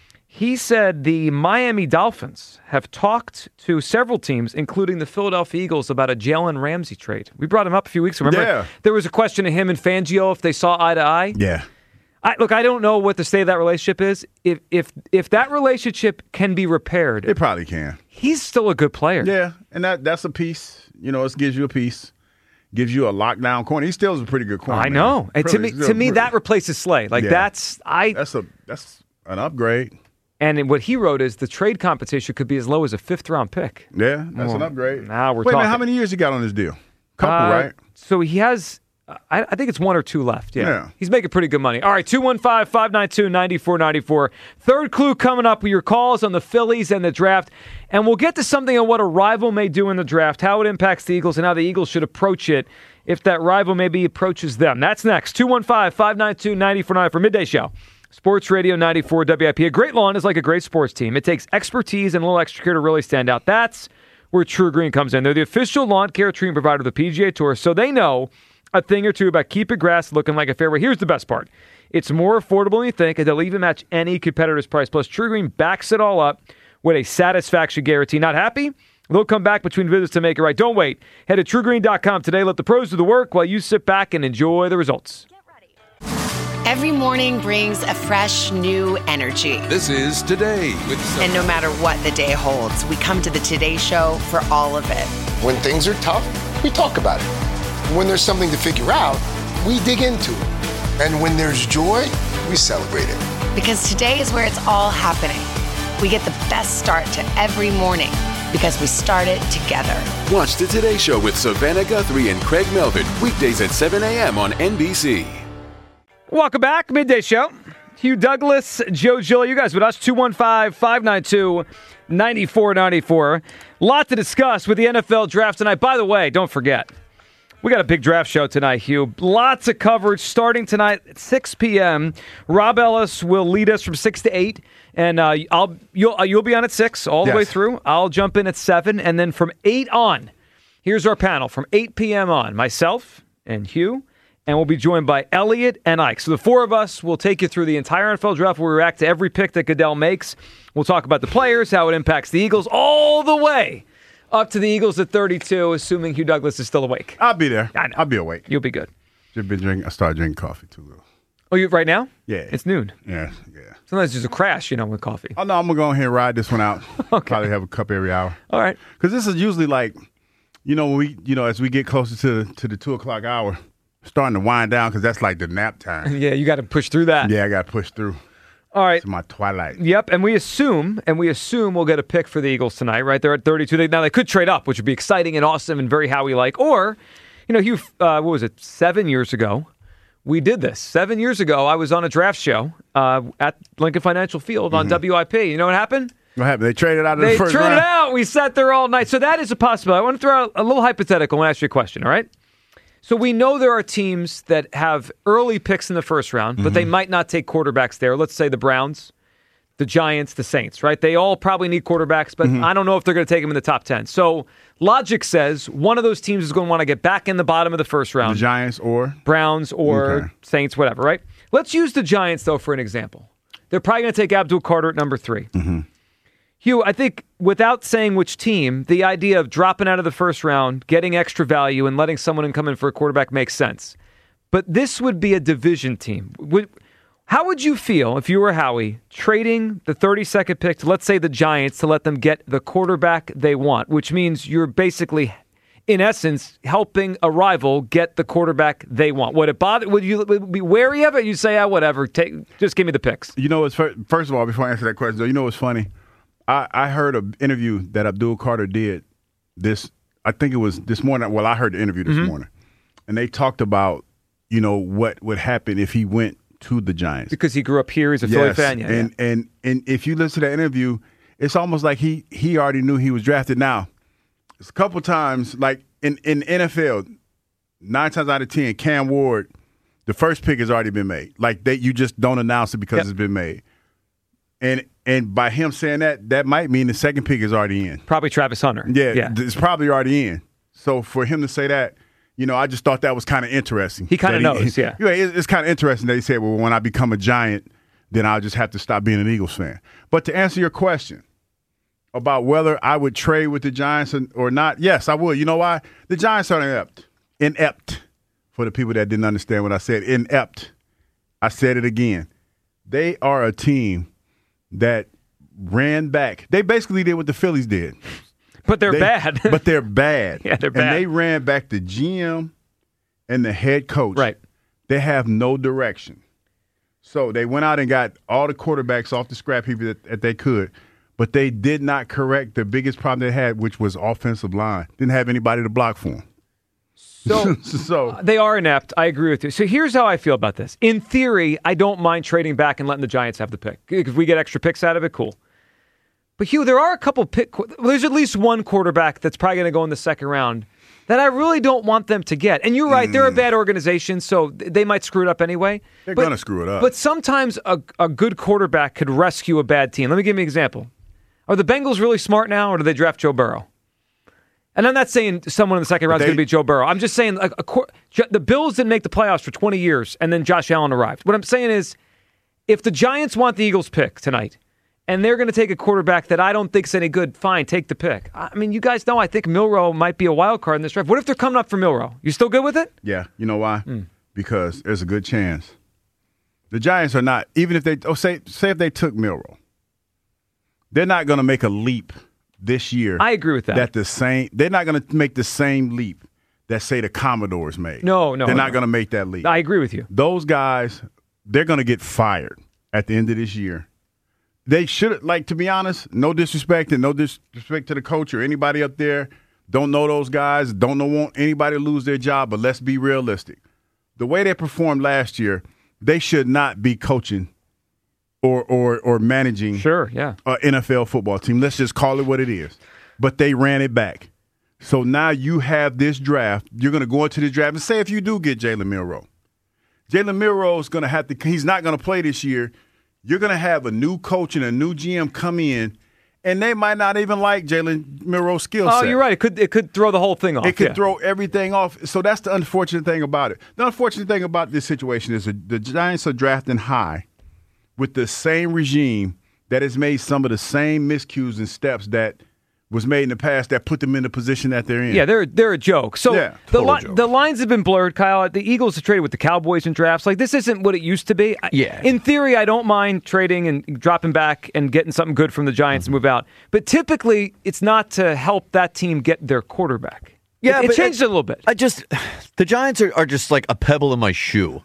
He said the Miami Dolphins have talked to several teams, including the Philadelphia Eagles, about a Jalen Ramsey trade. We brought him up a few weeks ago. Remember?
Yeah.
There was a question to him and Fangio if they saw eye to eye.
Yeah.
I, look, I don't know what the state of that relationship is. If if if that relationship can be repaired,
It probably can.
he's still a good player.
Yeah, and that that's a piece. You know, it gives you a piece, gives you a lockdown corner. He still is a pretty good corner.
I know. And to me, to me, that replaces Slay. Like
Yeah.
that's I.
that's a that's an upgrade.
And what he wrote is the trade compensation could be as low as a fifth round pick.
Yeah, that's
Oh,
an upgrade.
now we're
Wait a minute,
talking.
how many years you got on this deal? Couple,
Uh,
right?
So he has, I, I think it's one or two left. Yeah.
Yeah.
He's making pretty good money. All right, two one five, five nine two, nine four nine four. Third clue coming up with your calls on the Phillies and the draft. And we'll get to something on what a rival may do in the draft, how it impacts the Eagles, and how the Eagles should approach it if that rival maybe approaches them. That's next. two one five, five nine two, nine four nine four. Midday Show. Sports Radio ninety-four W I P. A great lawn is like a great sports team. It takes expertise and a little extra care to really stand out. That's where True Green comes in. They're the official lawn care treatment provider of the P G A Tour, so they know a thing or two about keeping grass looking like a fairway. Here's the best part. It's more affordable than you think, and they'll even match any competitor's price. Plus, True Green backs it all up with a satisfaction guarantee. Not happy? They'll come back between visits to make it right. Don't wait. Head to true green dot com today. Let the pros do the work while you sit back and enjoy the results.
Every morning brings a fresh, new energy.
This is Today with
And no matter what the day holds, we come to the Today Show for all of it.
When things are tough, we talk about it. When there's something to figure out, we dig into it. And when there's joy, we celebrate it.
Because today is where it's all happening. We get the best start to every morning because we start it together.
Watch the Today Show with Savannah Guthrie and Craig Melvin weekdays at seven a.m. on N B C.
Welcome back. Midday Show. Hugh Douglas, Joe Gill, you guys with us. two one five, five nine two, nine four nine four. Lot to discuss with the N F L draft tonight. By the way, don't forget, we got a big draft show tonight, Hugh. Lots of coverage starting tonight at six p.m. Rob Ellis will lead us from six to eight. And uh, I'll you'll uh, you'll be on at six all the
Yes.
way through. I'll jump in at seven, and then from eight on, here's our panel from eight p.m. on. Myself and Hugh, and we'll be joined by Elliot and Ike. So the four of us will take you through the entire N F L draft. We'll react to every pick that Goodell makes. We'll talk about the players, how it impacts the Eagles, all the way up to the Eagles at thirty-two, assuming Hugh Douglas is still awake.
I'll be there.
I know.
I'll be awake.
You'll be good.
Just been drinking. I started drinking coffee too. Though.
Oh, you right now?
Yeah.
It's noon.
Yeah, yeah.
Sometimes there's a crash, you know, with coffee.
Oh no, I'm gonna go ahead and ride this one out.
Okay.
Probably have a cup every hour.
All right.
Because this is usually like, you know, when we, you know, as we get closer to to the two o'clock hour, starting to wind down because that's like the nap time.
Yeah, you got to push through that.
Yeah, I got to push through.
All right.
It's my twilight.
Yep, and we assume, and we assume we'll get a pick for the Eagles tonight, right? They're at thirty-two. They, now they could trade up, which would be exciting and awesome and very Howie-like. Or, you know, Hugh, uh, what was it? Seven years ago, we did this. Seven years ago, I was on a draft show uh, at Lincoln Financial Field on
Mm-hmm.
W I P. You know what happened?
What happened? They traded out of
They
the first
traded
round.
out. We sat there all night. So that is a possibility. I want to throw out a little hypothetical and ask you a question, all right? So we know there are teams that have early picks in the first round, but they might not take quarterbacks there. Let's say the Browns, the Giants, the Saints, right? They all probably need quarterbacks, but I don't know if they're going to take them in the top ten. So logic says one of those teams is going to want to get back in the bottom of the first round.
The Giants or?
Browns or
Okay.
Saints, whatever, right? Let's use the Giants, though, for an example. They're probably going to take Abdul Carter at number three.
Mm-hmm.
Hugh, I think without saying which team, the idea of dropping out of the first round, getting extra value, and letting someone come in for a quarterback makes sense. But this would be a division team. Would, how would you feel if you were Howie trading the thirty-second pick to, let's say, the Giants to let them get the quarterback they want, which means you're basically, in essence, helping a rival get the quarterback they want? Would it bother? Would you would be wary of it? You'd say, ah, whatever, take, just give me the picks.
You know, it's first, first of all, before I answer that question, though, you know what's funny? I, I heard an interview that Abdul Carter did this, I think it was this morning. Well, I heard the interview this
Mhm.
morning. And they talked about, you know, what would happen if he went to the Giants.
Because he grew up here, he's a Philly
Yes,
fan. Yeah,
and, and and if you listen to that interview, it's almost like he he already knew he was drafted. Now, it's a couple times, like in, in the N F L, nine times out of ten, Cam Ward, the first pick has already been made. Like they, you just don't announce it because
Yep.
it's been made. And and by him saying that, that might mean the second pick is already in.
Probably Travis Hunter.
Yeah,
Yeah.
it's probably already in. So for him to say that, you know, I just thought that was kind of interesting.
He kinda
That
knows, yeah.
Yeah, it- it's kind of interesting that he said, well, when I become a Giant, then I'll just have to stop being an Eagles fan. But to answer your question about whether I would trade with the Giants or- or not, yes, I would. You know why? The Giants are inept. Inept. For the people that didn't understand what I said, inept. I said it again. They are a team that ran back. They basically did what the Phillies did.
But they're
They-
bad.
but they're bad.
Yeah, they're
And
bad.
they ran back the G M and the head coach.
Right.
They have no direction. So they went out and got all the quarterbacks off the scrap heap that, that they could, but they did not correct the biggest problem they had, which was offensive line. Didn't have anybody to block for them.
So,
so
they are inept. I agree with you. So here's how I feel about this. In theory, I don't mind trading back and letting the Giants have the pick. If we get extra picks out of it, cool. But Hugh, there are a couple pick. Well, there's at least one quarterback that's probably going to go in the second round that I really don't want them to get. And you're right, they're a bad organization, so they might screw it up anyway.
They're
But-
gonna screw it up.
But sometimes a, a good quarterback could rescue a bad team. Let me give you an example. Are the Bengals really smart now, or do they draft Joe Burrow? And I'm not saying someone in the second round is
They-
going to be Joe Burrow. I'm just saying like, a, quar- the Bills didn't make the playoffs for twenty years, and then Josh Allen arrived. What I'm saying is, if the Giants want the Eagles pick tonight, and they're going to take a quarterback that I don't think is any good, fine, take the pick. I mean, you guys know I think Milroe might be a wild card in this draft. What if they're coming up for Milroe? You still good with it?
Yeah, you know why?
Hmm.
Because there's a good chance. The Giants are not, even if they, oh, say, say if they took Milroe, they're not going to make a leap this year.
I agree with that.
That the same, they're not going to make the same leap that, say, the Commodores made.
No, no.
They're
no.
not going to make that leap.
I agree with you.
Those guys, they're going to get fired at the end of this year. They should, like, to be honest, no disrespect and no disrespect to the coach or anybody up there. Don't know those guys. Don't know, want anybody to lose their job, but let's be realistic. The way they performed last year, they should not be coaching or or or managing
sure, yeah.
an N F L football team. Let's just call it what it is. But they ran it back. So now you have this draft. You're going to go into the draft and say if you do get Jalen Milroe. Jalen Milroe is going to have to – he's not going to play this year. You're going to have a new coach and a new G M come in, and they might not even like Jalen Milroe's skill
Oh,
set.
you're right. It could it could throw the whole thing off.
It could
yeah.
throw everything off. So that's the unfortunate thing about it. The unfortunate thing about this situation is that the Giants are drafting high with the same regime that has made some of the same miscues and steps that was made in the past that put them in the position that they're in.
Yeah, they're they're a joke. So
Yeah,
the
total
li-
joke.
the lines have been blurred, Kyle. The Eagles have traded with the Cowboys in drafts. Like this isn't what it used to be. I-
Yeah.
In theory, I don't mind trading and dropping back and getting something good from the Giants
Mm-hmm.
and move out. But typically, it's not to help that team get their quarterback.
Yeah,
it, it
but
changed
it-
a little bit.
I just, the Giants are, are just like a pebble in my shoe.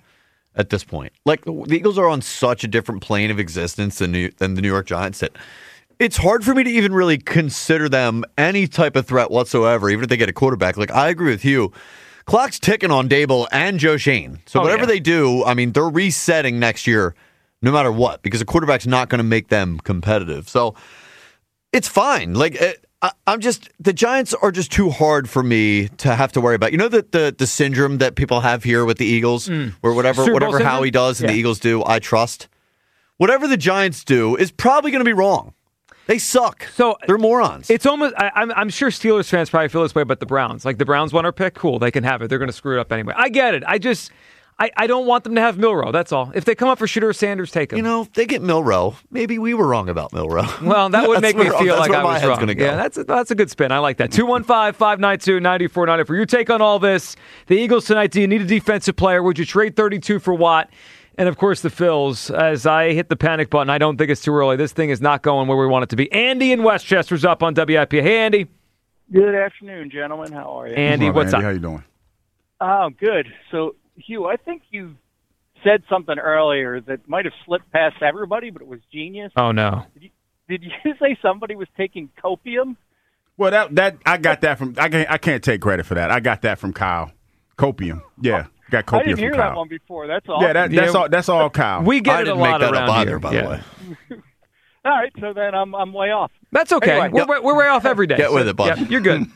at this point. Like, the Eagles are on such a different plane of existence than, New, than the New York Giants that it's hard for me to even really consider them any type of threat whatsoever, even if they get a quarterback. Like, I agree with you. Clock's ticking on Dable and Joe Shane. So
oh,
whatever
yeah.
they do, I mean, they're resetting next year no matter what, because a quarterback's not going to make them competitive. So it's fine. Like, it, I, I'm just, the Giants are just too hard for me to have to worry about. You know the the, the syndrome that people have here with the Eagles, mm. where whatever
Super Bowl
whatever
syndrome?
Howie does and
Yeah.
the Eagles do, I trust. Whatever the Giants do is probably going to be wrong. They suck.
So
they're morons.
It's almost. I, I'm, I'm sure Steelers fans probably feel this way about the Browns. Like the Browns want our pick, cool, they can have it. They're going to screw it up anyway. I get it. I just, I, I don't want them to have Milroe. That's all. If they come up for Shooter Sanders, take him.
You know, if they get Milroe, maybe we were wrong about Milroe.
Well, that would make me
where,
feel
that's
like
where
I
my
was
head's
wrong.
Gonna go.
Yeah, that's a, that's a good spin. I like that. two one five, five nine two, nine four nine four. Your take on all this. The Eagles tonight. Do you need a defensive player? Would you trade thirty-two for Watt? And, of course, the Phils. As I hit the panic button, I don't think it's too early. This thing is not going where we want it to be. Andy in Westchester's up on W I P. Hey, Andy.
Good afternoon, gentlemen. How are you?
Andy, what's
Andy,
up?
How you doing?
Oh, good. So, Hugh, I think you said something earlier that might have slipped past everybody, but it was genius.
Oh, no.
Did you, did you say somebody was taking copium?
Well, that that I got that from. I can't I can't take credit for that. I got that from Kyle. Copium. Yeah, got copium
I didn't
from
hear
Kyle.
that one before. That's all.
Yeah, that, that's
Yeah.
all. That's all Kyle.
We get
I
it
didn't
a lot
make that
around
up either,
here.
by
Yeah.
the way.
All right, so then I'm I'm way off.
That's okay.
Anyway.
we're, we're, we're way off every day.
Get
So,
with it, bud.
yeah, you're good.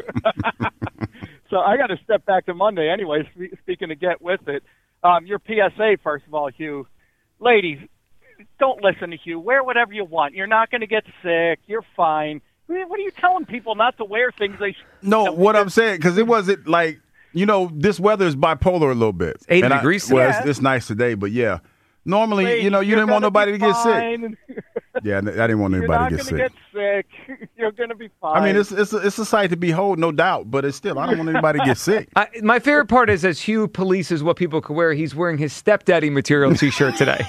So I got to step back to Monday anyway. spe- Speaking of get with it, um, your P S A first of all, Hugh. Ladies, don't listen to Hugh. Wear whatever you want. You're not going to get sick. You're fine. What are you telling people not to wear things they? Sh-
No, what I'm saying, because it wasn't like, you know, this weather is bipolar a little bit.
It's eighty
And I-
degrees
Well,
today.
it's, it's nice today, but yeah. Normally,
Ladies,
you know, you
you're
didn't want
gonna
nobody
be
to get sick.
fine.
Yeah, I didn't want
You're
anybody
not
to get
gonna
sick.
get sick. You're going to be fine.
I mean, it's it's a, it's a sight to behold, no doubt, but it's still, I don't want anybody to get sick.
I, my favorite part is as Hugh polices what people could wear, he's wearing his stepdaddy material T-shirt today.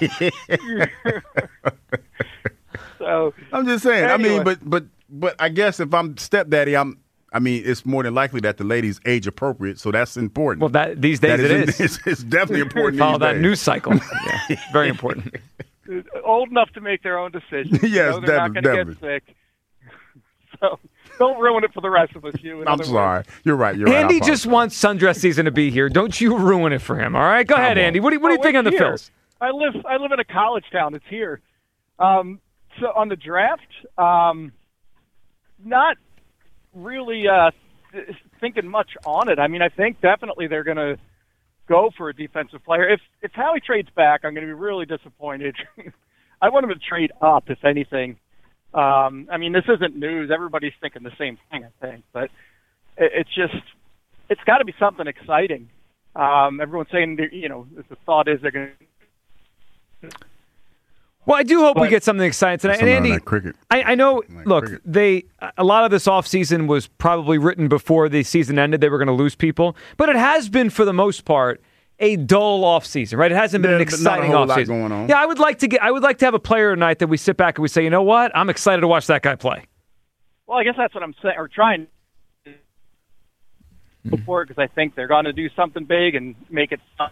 so
I'm just saying. I
Anyway.
mean, but but but I guess if I'm stepdaddy, I'm. I mean, it's more than likely that the lady's age appropriate, so that's important.
Well, that these days
That
it
in-
is.
It's, it's definitely important.
Follow
these
that
days.
news cycle. Yeah, very important.
old enough to make their own decisions. You
Yes,
know, they're not
definitely,
going to get sick. So don't ruin it for the rest of us, Hugh. in
I'm
other
sorry.
words.
You're right. You're right. I
Andy
apologize.
just wants sundress season to be here. Don't you ruin it for him, all right? Go ahead,
on.
Andy. What do you, what do you
Oh,
think on the
it's here.
Phils?
I live I live in a college town. It's here. Um, so on the draft, um, not really uh, th- thinking much on it. I mean, I think definitely they're going to go for a defensive player. If if Howie trades back, I'm going to be really disappointed. I want him to trade up, if anything. Um, I mean, this isn't news. Everybody's thinking the same thing, I think. But it, it's just, it's got to be something exciting. Um, everyone's saying, they're- you know, the thought is they're going to.
Well, I do hope we
But-
get something exciting tonight. And
Something on
Andy,
that cricket.
I, I know,
Like
look,
cricket.
they a lot of this offseason was probably written before the season ended. They were going to lose people. But it has been, for the most part, a dull offseason, right? It hasn't been
Yeah,
an
but not a
exciting
whole lot
offseason.
going on.
Yeah, I would like to get I would like to have a player tonight that we sit back and we say, you know what? I'm excited to watch that guy play.
Well, I guess that's what I'm saying, or trying before, because I think they're going to do something big and make it fun.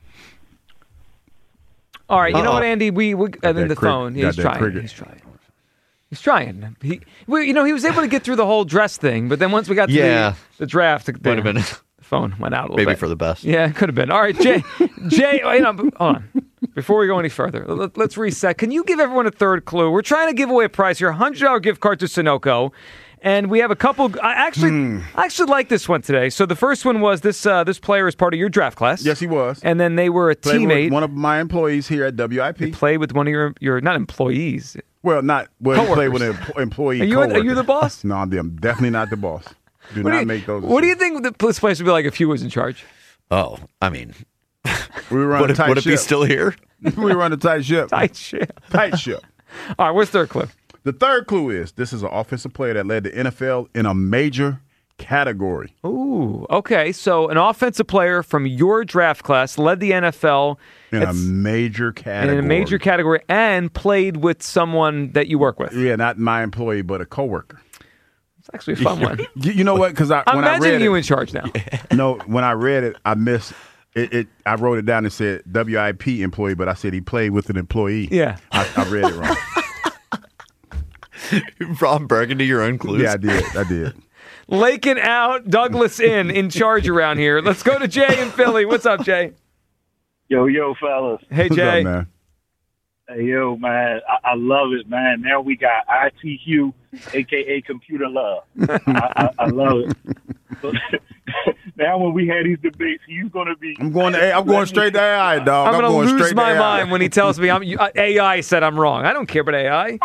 All right, you know
Uh-oh.
what, Andy? We, we I mean,
that
the
cricket.
phone.
Got
He's
that
trying.
cricket.
He's trying. He's trying. He, we, you know, he was able to get through the whole dress thing, but then once we got to
Yeah.
the, the draft, the,
Might have been
the phone went out a little
maybe
bit.
for the best.
Yeah, it could have been. All right, Jay. Jay, you know, hold on. Before we go any further, let, let's reset. Can you give everyone a third clue? We're trying to give away a prize here, a one hundred dollars gift card to Sunoco. And we have a couple. I actually,
Hmm.
I actually like this one today. So the first one was this. Uh, this player is part of your draft class.
Yes, he was.
And then they were a
Played with
teammate.
one of my employees here at W I P.
Played with one of your your not employees.
Well, not well. He played with an
Coworkers.
empl- employee.
Are you- are you
coworker.
the boss?
No, I'm, I'm definitely not the boss. Do
What
not
do you,
make those.
What do you think the, this place would be like if you was in charge?
Oh, I mean,
We run
would
a
it,
tight
would it
ship.
be still here?
we run a tight ship.
Tight ship.
Tight ship.
All right, what's third clue?
The third clue is this is an offensive player that led the N F L in a major category.
Ooh, okay. So an offensive player from your draft class led the N F L
In a
It's-
major category.
in a major category and played with someone that you work with.
Yeah, not my employee, but a coworker.
It's actually a fun one.
You, you know what? Because I
I'm
when I
imagining
read
you
it,
in charge now.
no, when I read it, I missed It, it, I wrote it down and said W I P employee, but I said he played with an employee.
Yeah.
I, I read it wrong.
Ron Burgundy, your own clues.
Yeah, I did. I did.
Lakin out, Douglas in, in charge around here. Let's go to Jay in Philly. What's up, Jay?
Yo, yo, fellas.
Hey,
What's
Jay.
up, man?
Hey, yo, man. I, I love it, man. Now we got I T Q, a k a. Computer Love. I, I, I love it. So, now when we had these debates, he's going to be...
I'm going to, I'm going straight to A I, dog.
I'm,
I'm
going to lose
straight
my
to A I.
mind when he tells me I'm, you- uh, A I said I'm wrong. I don't care about A I.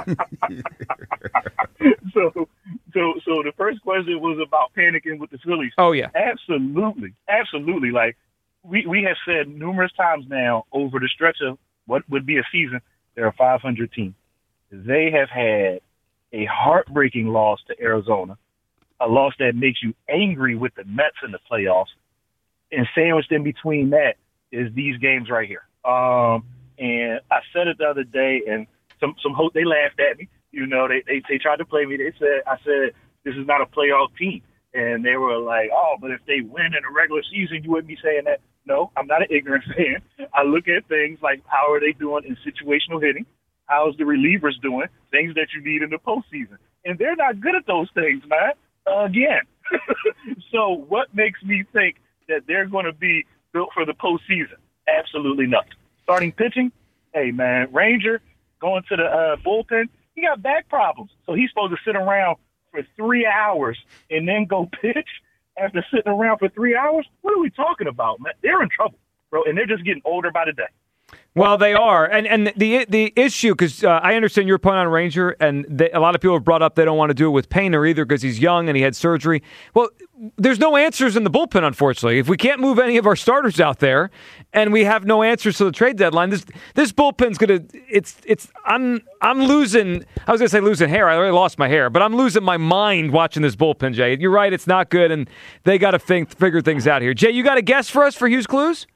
so, so, so the first question was about panicking with the Phillies.
Oh, yeah.
Absolutely. Absolutely. Like, we, we have said numerous times now over the stretch of what would be a season, they're a five hundred team. They have had a heartbreaking loss to Arizona, a loss that makes you angry with the Mets in the playoffs. And sandwiched in between that is these games right here. Um, and I said it the other day, and some some hope they laughed at me. You know, they, they they tried to play me. They said I said this is not a playoff team, and they were like, "Oh, but if they win in a regular season, you wouldn't be saying that." No, I'm not an ignorant fan. I look at things like how are they doing in situational hitting, how's the relievers doing, things that you need in the postseason, and they're not good at those things, man. Uh, again, so what makes me think that they're going to be built for the postseason? Absolutely nothing. Starting pitching, hey, man, Ranger going to the uh, bullpen, he got back problems. So he's supposed to sit around for three hours and then go pitch after sitting around for three hours? What are we talking about, man? They're in trouble, bro, and they're just getting older by the day.
Well, they are, and and the the issue, because uh, I understand your point on Ranger, and they, a lot of people have brought up they don't want to do it with Painter either because he's young and he had surgery. Well, there's no answers in the bullpen, unfortunately. If we can't move any of our starters out there, and we have no answers to the trade deadline, this this bullpen's gonna. It's it's. I'm I'm losing. I was gonna say losing hair. I already lost my hair, but I'm losing my mind watching this bullpen. Jay, you're right. It's not good, and they got to think figure things out here. Jay, you got a guess for us for Hughes Clues?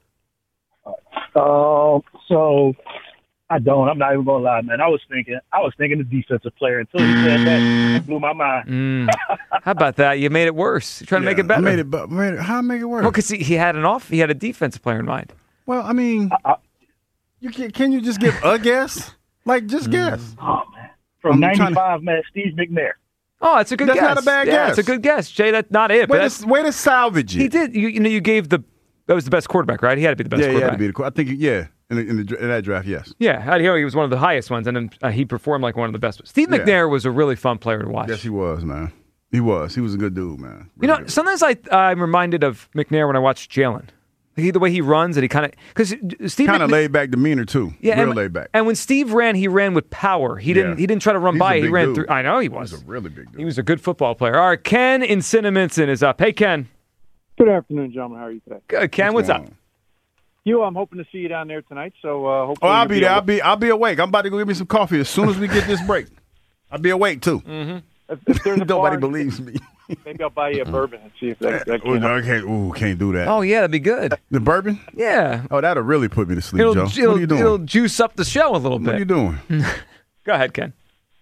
Uh, so I don't. I'm not even gonna lie, man. I was thinking, I was thinking the defensive player until he said that. It blew my mind.
Mm. How about that? You made it worse. You're trying to make it better.
I made it, but made it, how I make it worse?
Well, because he, he had an off. He had a defensive player in mind.
Well, I mean,
I,
you can, can you just give a guess? Like, just
Mm.
guess.
Oh man, from ninety-five, man, Steve McNair.
Oh, that's a good
That's
guess.
not a bad
yeah,
guess.
It's a good guess, Jay. That's not it.
Way
But
to,
that's,
way to salvage it.
he did. You, you know, you gave the that was the best quarterback, right? He had to be the best
yeah, he had
quarterback.
to be the. qu- I think, yeah, in, the, in, the, in that draft, yes.
Yeah, I hear he was one of the highest ones, and then uh, he performed like one of the best. Steve
Yeah.
McNair was a really fun player to watch.
Yes, he was, man. He was. He was a good dude, man.
you know, sometimes I I'm reminded of McNair when I watch Jalen. He, the way he runs, and he kind of because Steve
Kind of
McNair-
laid back demeanor too.
Yeah,
real
and,
laid back.
And when Steve ran, he ran with power. He didn't.
Yeah.
He didn't try to run
He's
by.
a
He
big
ran
dude.
through. I know he was.
He's a really big dude.
He was a good football player. All right, Ken in Cinnaminson is up. Hey, Ken.
Good afternoon, gentlemen. How are you today?
Good, Ken. What's,
What's
up?
going
You, I'm hoping to see you down there tonight. So uh,
Oh,
hopefully
I'll
you'll
be there. I'll
able-
be. I'll be awake. I'm about to go get me some coffee as soon as we get this break. I'll be awake too.
Mm-hmm.
If, if there's a
Nobody
bar,
believes me.
maybe I'll buy you a bourbon and see if that, that
Oh,
can
no, I can't. Ooh, can't do that.
Oh yeah, that'd be good.
The bourbon?
Yeah.
Oh, that'll really put me to sleep,
It'll,
Joe.
it'll,
what are you doing?
it'll juice up the show a little
What
bit.
are you doing?
Go ahead, Ken.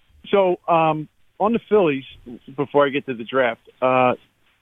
So um, on the Phillies, before I get to the draft, uh,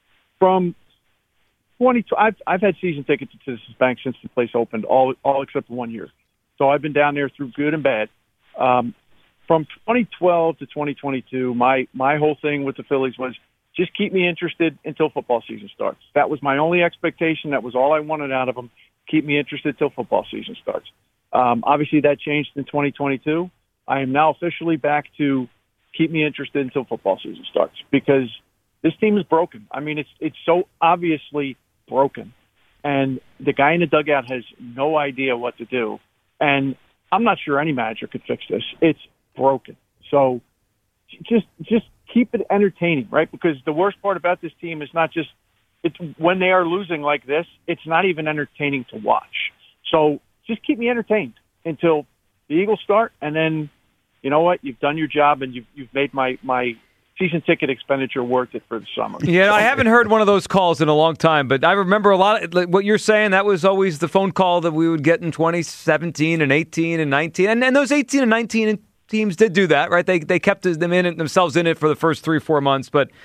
from twenty, I've I've had season tickets to Citizens Bank since the place opened, all all except one year. So I've been down there through good and bad. Um, from twenty twelve to twenty twenty-two, my my whole thing with the Phillies was just keep me interested until football season starts. That was my only expectation. That was all I wanted out of them. Keep me interested till football season starts. Um, obviously, that changed in twenty twenty-two. I am now officially back to keep me interested until football season starts because this team is broken. I mean, it's it's so obviously broken, and the guy in the dugout has no idea what to do. And I'm not sure any manager could fix this. It's broken. So just just keep it entertaining, right? Because the worst part about this team is not just it's when they are losing like this, it's not even entertaining to watch. So just keep me entertained until the Eagles start, and then you know what? You've done your job, and you've you've made my my season ticket expenditure worth it for the summer.
Yeah, I haven't heard one of those calls in a long time, but I remember a lot of like, what you're saying. That was always the phone call that we would get in twenty seventeen and eighteen and nineteen, and, and those eighteen and nineteen teams did do that, right? They they kept them in it, themselves in it for the first three four months, but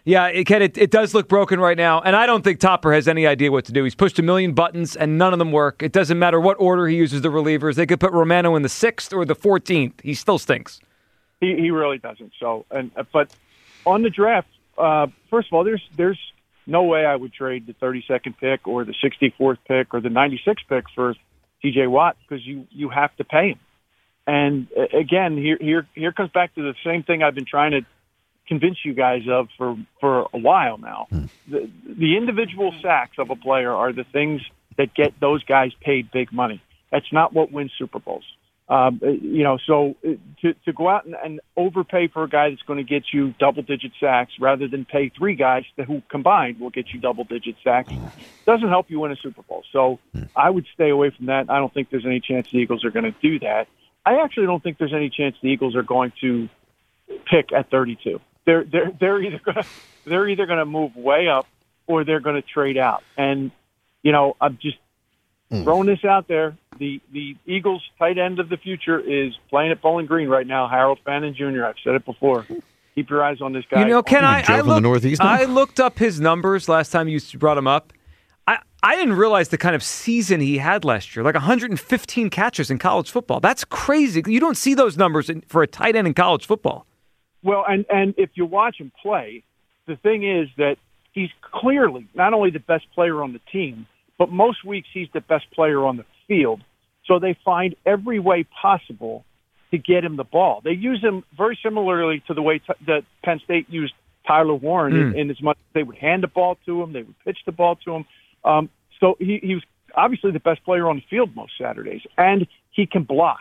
Yeah, it, Ken, it, it does look broken right now, and I don't think Topper has any idea what to do. He's pushed a million buttons, and none of them work. It doesn't matter what order he uses the relievers. They could put Romano in the sixth or the fourteenth. He still stinks.
He he really doesn't. So, and but on the draft, uh, first of all, there's there's no way I would trade the thirty-second pick or the sixty-fourth pick or the ninety-sixth pick for T J Watt because you you have to pay him. And uh, again, here here here comes back to the same thing I've been trying to convince you guys of for, for a while now.
Hmm.
The, the individual sacks of a player are the things that get those guys paid big money. That's not what wins Super Bowls. Um, you know, so to, to go out and, and overpay for a guy that's going to get you double-digit sacks rather than pay three guys that, who combined will get you double-digit sacks doesn't help you win a Super Bowl. So I would stay away from that. I don't think there's any chance the Eagles are going to do that. I actually don't think there's any chance the Eagles are going to pick at thirty-two. They're they're they're either gonna they're either gonna move way up or they're gonna trade out. And you know, I'm just mm. throwing this out there. The the Eagles' tight end of the future is playing at Bowling Green right now. Harold Fannin Junior I've said it before. Keep your eyes on this guy.
You know, Ken, I I, looked,
Northeast
I looked up his numbers last time you brought him up. I I didn't realize the kind of season he had last year, like one hundred fifteen catches in college football. That's crazy. You don't see those numbers in, for a tight end in college football.
Well, and, and if you watch him play, the thing is that he's clearly not only the best player on the team, but most weeks he's the best player on the field. So they find every way possible to get him the ball. They use him very similarly to the way t- that Penn State used Tyler Warren mm. in, in as much as they would hand the ball to him, they would pitch the ball to him. Um, so he, he was obviously the best player on the field most Saturdays, and he can block.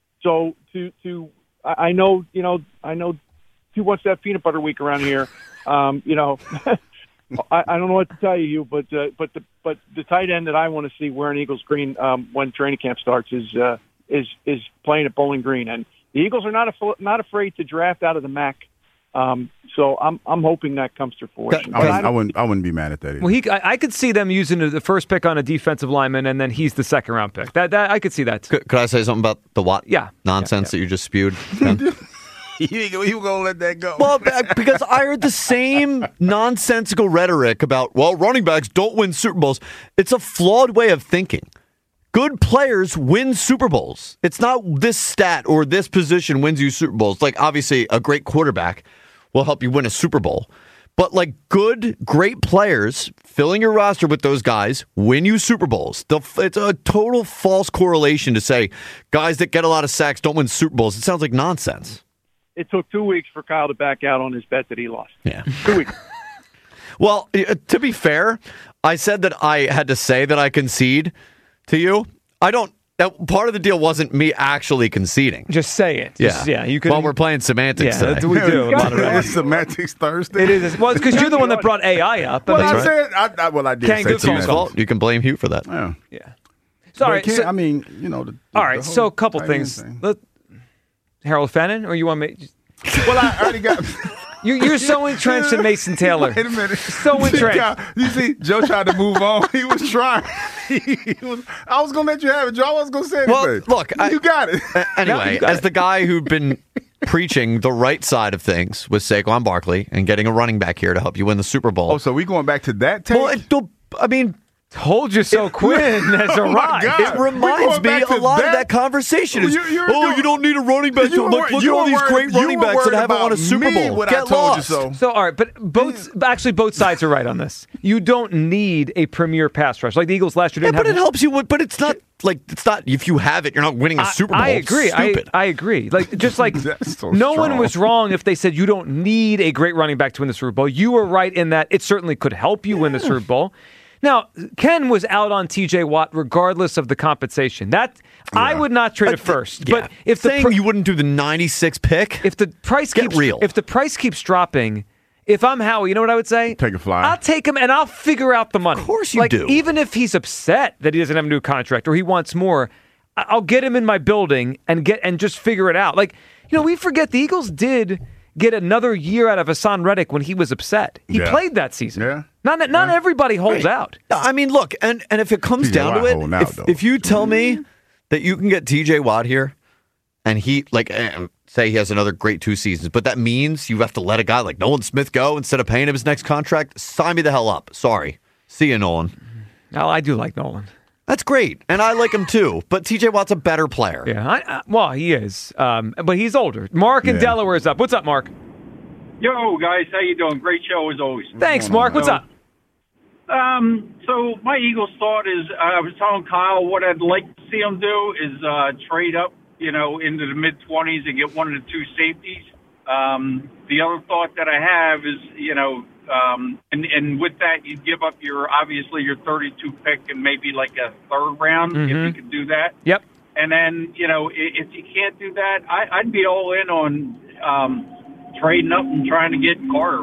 So to to I, I know you know I know. Who wants to have peanut butter week around here? Um, you know, I, I don't know what to tell you, Hugh, but uh, but the but the tight end that I want to see wearing Eagles green um, when training camp starts is uh, is is playing at Bowling Green, and the Eagles are not af- not afraid to draft out of the M A C. Um, so I'm I'm hoping that comes to fruition.
I wouldn't, I wouldn't I wouldn't be mad at that either.
Well, he I, I could see them using the first pick on a defensive lineman, and then he's the second round pick. That that I could see that.
Could, could I say something about the Watt
yeah.
nonsense
yeah, yeah.
that you just spewed?
You were going to let that go.
Well, because I heard the same nonsensical rhetoric about, well, running backs don't win Super Bowls. It's a flawed way of thinking. Good players win Super Bowls. It's not this stat or this position wins you Super Bowls. Like, obviously, a great quarterback will help you win a Super Bowl. But, like, good, great players, filling your roster with those guys, win you Super Bowls. The, it's a total false correlation to say guys that get a lot of sacks don't win Super Bowls. It sounds like nonsense.
It took two weeks for Kyle to back out on his bet that he lost.
Yeah.
Two weeks.
Well, to be fair, I said that I had to say that I concede to you. I don't. That part of the deal wasn't me actually conceding.
Just say it.
Yeah.
Just, yeah. You could.
Well, we're playing semantics
yeah,
today.
That's what we do.
It's Semantics Thursday.
It is. Well, it's because you're the one that brought A I up.
Well, I
right.
said. I, I, well, I did.
Can't
say
good
semantics.
fault.
You can blame Hugh for that.
Yeah.
Yeah. Sorry.
So,
so,
I mean, you know. The, the,
all right.
the
So a couple
tight
things.
end thing.
Let, Harold Fannin, or you want me?
Well, I already got.
You're, you're so entrenched in Mason Taylor.
Wait a minute.
So entrenched.
You see, Joe tried to move on. He was trying. He was, I was going to let you have it, Joe. I wasn't going to say anything.
Well, look.
You
I,
got it.
Uh, anyway,
you got
as
it.
the guy who'd been preaching the right side of things with Saquon Barkley and getting a running back here to help you win the Super Bowl.
Oh, so we going back to that take?
Well, it, I mean...
Told you so, Quinn has
Oh, my
arrived.
God.
It reminds me
back
a
to
lot
that?
of that conversation. Is,
You- you're
oh,
doing-
you don't need a running back.
You
Look,
were-
look
you
at all
were
these
worried-
great
you
running
were
backs that
worried
haven't won a
about
Super
me
Bowl.
when I
Get
told you
lost.
so.
So, all right, but both actually both sides are right on this. You don't need a premier pass rush like the Eagles last year
Yeah,
didn't
but
have.
it helps you. Win, but it's not like it's not. If you have it, you're not winning a
I-
Super Bowl.
I agree. I,
Stupid.
I agree. Like just like
That's so
no one
strong.
was wrong if they said you don't need a great running back to win the Super Bowl. You were right in that it certainly could help you win the Super Bowl. Now, Ken was out on T J Watt regardless of the compensation. That I would not trade it first.
Yeah.
But if the
Saying
pr-
you wouldn't do the ninety-six pick,
if the price
Get
keeps
real.
if the price keeps dropping, if I'm Howie, you know what I would say?
Take a flyer.
I'll take him and I'll figure out the money. Of
course you
like,
do.
Even if he's upset that he doesn't have a new contract or he wants more, I- I'll get him in my building and get and just figure it out. Like, you know, we forget the Eagles did get another year out of Hassan Reddick when he was upset. He
Yeah.
played that season.
Yeah.
Not not
Yeah.
everybody holds out.
I mean, look, and, and if it comes
T J
down to
Watt
it,
holding out,
if,
though.
if you tell me that you can get T J Watt here, and he like, eh, say he has another great two seasons, but that means you have to let a guy like Nolan Smith go instead of paying him his next contract. Sign me the hell up. Sorry. See you, Nolan.
No, I do like Nolan.
That's great, and I like him too. But T J Watt's a better player.
Yeah, I, I, well, he is, um, but he's older. Mark in
Yeah.
Delaware is up. What's up, Mark?
Yo, guys, how you doing? Great show as always.
Thanks, Mark. What's
So,
up?
Um, so my Eagles thought is I was telling Kyle what I'd like to see him do is uh, trade up, you know, into the mid twenties and get one of the two safeties. Um, the other thought that I have is, you know, um, and, and with that you give up your obviously your thirty-two pick and maybe like a third round if
Mhm.
you could do that.
Yep.
And then, you know, i- if you can't do that, I, I'd be all in on um, trading up and trying to get Carter.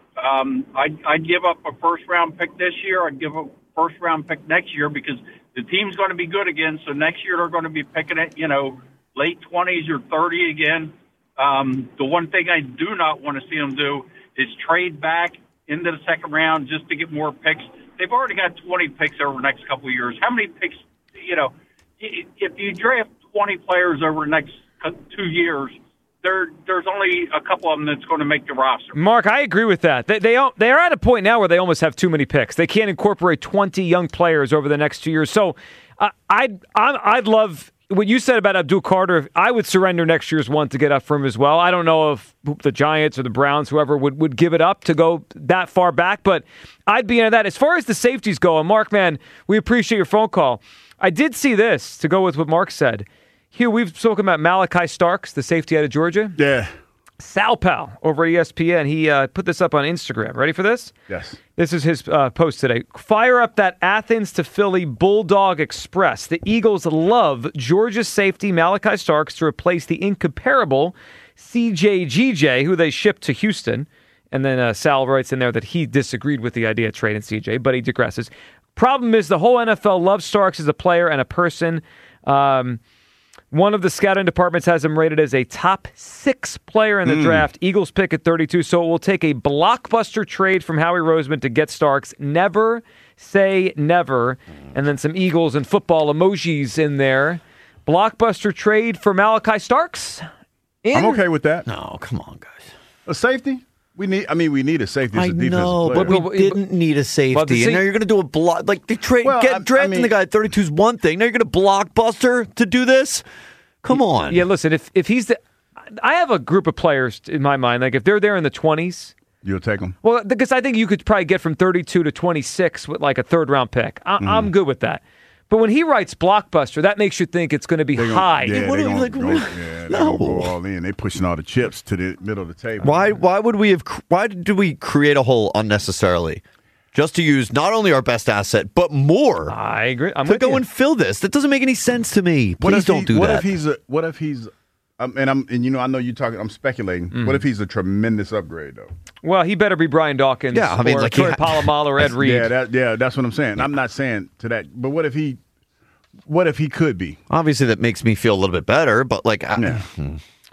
Um, I'd, I'd give up a first-round pick this year. I'd give up a first-round pick next year because the team's going to be good again. So next year they're going to be picking it, you know, late twenties or thirty again. Um, the one thing I do not want to see them do is trade back into the second round just to get more picks. They've already got twenty picks over the next couple of years. How many picks, you know, i- if you draft twenty players over the next two years, there there's only a couple of them that's going to make the roster.
Mark, I agree with that. They they al- they are at a point now where they almost have too many picks. They can't incorporate twenty young players over the next two years. So uh, I'd I'm, I'd love what you said about Abdul Carter. I would surrender next year's one to get up for him as well. I don't know if the Giants or the Browns, whoever, would, would give it up to go that far back, but I'd be into that. As far as the safeties go, and Mark, man, we appreciate your phone call. I did see this, to go with what Mark said. Hugh, we've spoken about Malachi Starks, the safety out of Georgia.
Yeah.
Sal Pal over at E S P N, he uh, put this up on Instagram. Ready for this?
Yes.
This is his uh, post today. Fire up that Athens to Philly Bulldog Express. The Eagles love Georgia safety Malachi Starks to replace the incomparable C J G J, who they shipped to Houston. And then uh, Sal writes in there that he disagreed with the idea of trading C J, but he digresses. Problem is the whole N F L loves Starks as a player and a person. Um... One of the scouting departments has him rated as a top six player in the
Mm.
draft. Eagles pick at thirty-two, so it will take a blockbuster trade from Howie Roseman to get Starks. Never say never. And then some Eagles and football emojis in there. Blockbuster trade for Malachi Starks? In?
I'm okay with that.
No, come on, guys.
A safety? We need. I mean, we need a safety as
I
a defensive
know,
player.
but we didn't need a safety.
Well, the
and now
sa-
you're going to do a block. Like, they trade,
Well,
get
I- I
drafting
mean-
the guy at thirty-two is one thing. Now you're going to blockbuster to do this? Come on.
Yeah, listen, if, if he's the... I have a group of players in my mind. Like, if they're there in the twenties...
You'll take them.
Well, because I think you could probably get from thirty-two to twenty-six with like a third round pick. I,
Mm-hmm.
I'm good with that. But when he writes blockbuster, that makes you think it's going to be
They gonna-
high.
Yeah,
What
they
are you
gonna
like,
go,
what-
yeah, they
No.
gonna go all in. They pushing all the chips to the middle of the table.
Why Why would we have? cr- Why did we create a hole unnecessarily? Just to use not only our best asset, but more.
I agree. I'm
to
with
go
you.
and fill this. That doesn't make any sense to me.
What
Please
if he-
don't do
what
that.
if he's a? What if he's? Um, and I'm and you know I know you talking. I'm speculating.
Mm.
What if he's a tremendous upgrade though?
Well, he better be Brian Dawkins
Yeah, I mean,
or
like, he
Troy
ha-
Polamalu or Ed Reed.
Yeah, that, yeah, that's what I'm saying. I'm not saying to that, but what if he? What if he could be?
Obviously, that makes me feel a little bit better, but like, I,
Yeah.
hmm.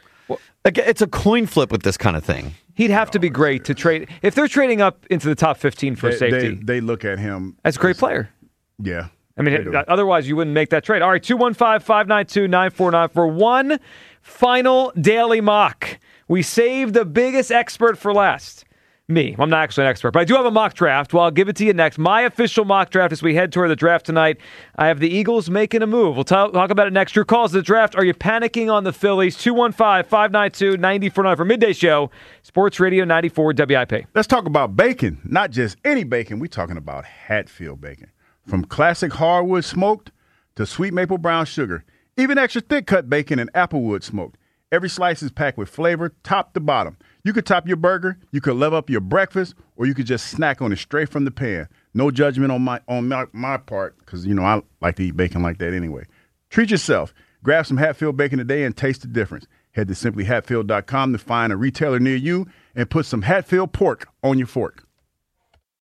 Again, it's a coin flip with this kind of thing.
He'd have to be great to trade. If they're trading up into the top fifteen for
They,
safety,
they, they look at him
that's a great player.
Yeah.
I mean,
They do.
otherwise you wouldn't make that trade. All right, two one five, five nine two, nine four nine for one final daily mock. We saved the biggest expert for last. Me. I'm not actually an expert, but I do have a mock draft. Well, I'll give it to you next. My official mock draft as we head toward the draft tonight. I have the Eagles making a move. We'll talk, talk about it next. Your calls to the draft. Are you panicking on the Phillies? two one five, five nine two, nine four nine for Midday Show. Sports Radio ninety-four W I P.
Let's talk about bacon. Not just any bacon. We're talking about Hatfield bacon. From classic hardwood smoked to sweet maple brown sugar, even extra thick cut bacon and applewood smoked. Every slice is packed with flavor, top to bottom. You could top your burger, you could level up your breakfast, or you could just snack on it straight from the pan. No judgment on my on my, my part, because you know I like to eat bacon like that anyway. Treat yourself. Grab some Hatfield bacon today and taste the difference. Head to simply hatfield dot com to find a retailer near you and put some Hatfield pork on your fork.